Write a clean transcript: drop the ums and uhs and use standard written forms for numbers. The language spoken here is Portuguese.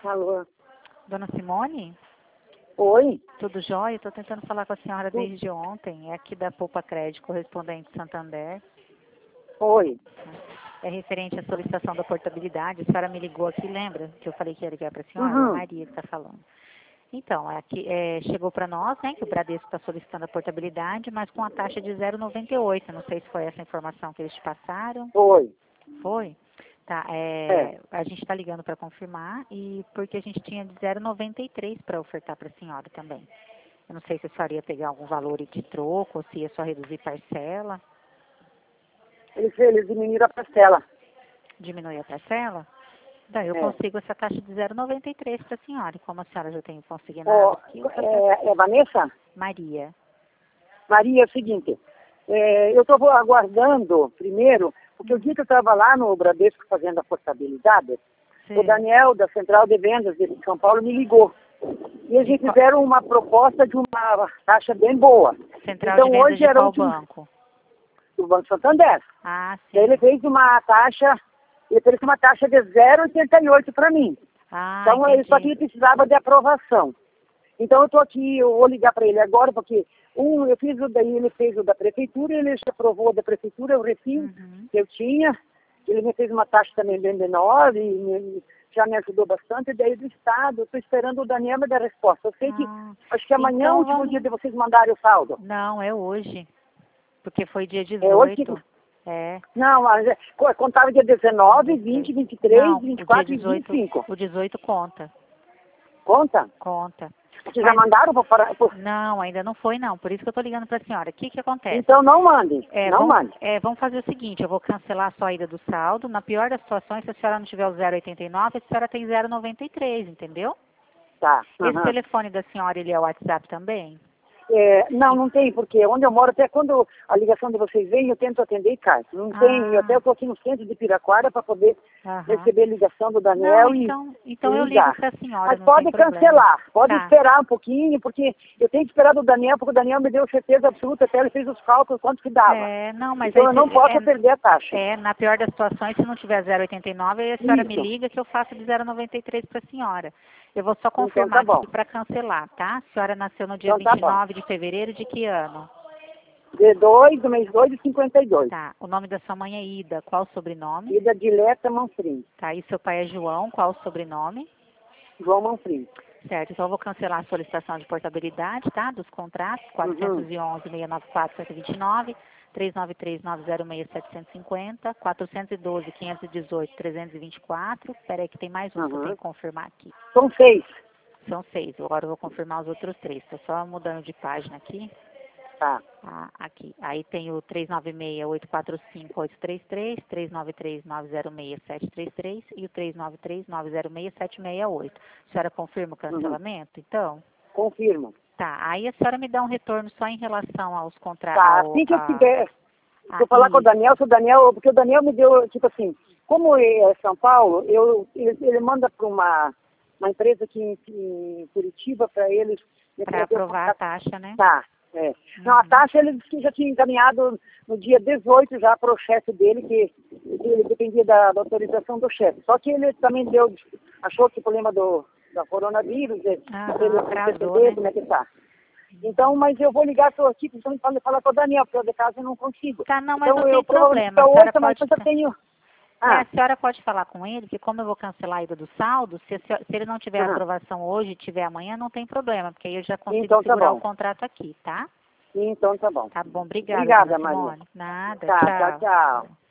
Alô? Dona Simone? Oi? Tudo jóia? Estou tentando falar com a senhora desde ontem. É aqui da Poupa Crédito, correspondente Santander. Oi. É referente à solicitação da portabilidade. A senhora me ligou aqui, lembra? Que eu falei que ia ligar para a senhora? É a Maria que está falando. Então, chegou para nós, né, que o Bradesco está solicitando a portabilidade, mas com a taxa de 0,98. Não sei se foi essa informação que eles te passaram. Oi. Foi? Tá, a gente está ligando para confirmar e porque a gente tinha de 0,93 para ofertar para a senhora também. Eu não sei se a senhora ia pegar algum valor de troco ou se ia só reduzir parcela. Eles diminuíram a parcela. Diminuir a parcela? Então, eu consigo essa taxa de 0,93 para a senhora. E como a senhora já tem consignado aqui, eu É Vanessa? Maria. Maria, é o seguinte, eu estou aguardando primeiro, porque o dia que eu estava lá no Bradesco fazendo a portabilidade, Sim. o Daniel, da Central de Vendas de São Paulo, me ligou. E eles fizeram uma proposta de uma taxa bem boa. Central Então, de Vendas hoje de era qual o último banco? do Banco Santander. Ah, sim. Daí ele fez uma taxa de 0,88 para mim. Ah, Então, só que ele precisava de aprovação. Então, eu estou aqui, eu vou ligar para ele agora, porque eu fiz o daí, ele fez o da prefeitura, ele já aprovou o da prefeitura, o refim que eu tinha. Ele me fez uma taxa também bem menor e já me ajudou bastante. E daí do Estado, eu estou esperando o Daniel me dar a resposta. Eu sei que, acho que amanhã é o último dia de vocês mandarem o saldo. Não, é hoje, porque foi dia 18. É hoje que... Não, mas contava dia 19, 20, 23, não, 24 o dia 18, e 25. O 18 conta. Conta? Conta. Vocês já mandaram para... Não, ainda não foi não, por isso que eu estou ligando para a senhora. O que acontece? Então não mande, mande. Vamos fazer o seguinte, eu vou cancelar a sua ida do saldo. Na pior das situações, se a senhora não tiver o 0,89, a senhora tem 0,93, entendeu? Tá. Esse telefone da senhora, ele é o WhatsApp também? Não tem, porque onde eu moro, até quando a ligação de vocês vem, eu tento atender e cai. Não tem, até eu estou aqui no centro de Piraquara para poder receber a ligação do Daniel então eu ligo para a senhora. Mas pode cancelar, pode esperar um pouquinho, porque eu tenho que esperar do Daniel, porque o Daniel me deu certeza absoluta, até ele fez os cálculos, quanto que dava. Então eu não posso perder a taxa. Na pior das situações, se não tiver 0,89, aí a senhora me liga que eu faço de 0,93 para a senhora. Eu vou só confirmar aqui para cancelar, tá? A senhora nasceu no dia 29 de fevereiro de que ano? Do mês 2 de 52. Tá. O nome da sua mãe é Ida. Qual o sobrenome? Ida Dileta Manfrim. Tá. E seu pai é João. Qual o sobrenome? João Manfrim. Certo. Então eu vou cancelar a solicitação de portabilidade, tá? Dos contratos 411-694-129, 393-906-750, 412-518-324. Espera aí que tem mais um que eu tenho que confirmar aqui. São 6. São 6. Agora eu vou confirmar os outros 3. Estou só mudando de página aqui. Tá. Aqui. Aí tem o 396-845-833, 393-906-733 e o 393-906-768. A senhora confirma o cancelamento, então? Confirmo. Tá. Aí a senhora me dá um retorno só em relação aos contratos. Tá, assim que eu tiver... Vou falar com o Daniel, porque o Daniel me deu, tipo assim, como é São Paulo, ele manda para uma empresa aqui em Curitiba para eles... Para aprovar a taxa, né? Tá. Não, a taxa ele disse que já tinha encaminhado no dia 18 já para o chefe dele, que ele dependia da autorização do chefe. Só que ele também achou que o problema da coronavírus, ele perceber como é que tá. Então, mas eu vou ligar, estou aqui precisando falar com o Daniel, porque eu de casa eu não consigo. Tá, não, mas então, não tem problema. A senhora pode falar com ele, que como eu vou cancelar a ida do saldo, se ele não tiver aprovação hoje, tiver amanhã, não tem problema, porque aí eu já consigo segurar o contrato aqui, tá? Então tá bom. Tá bom, obrigada, Maria. Nada, tchau.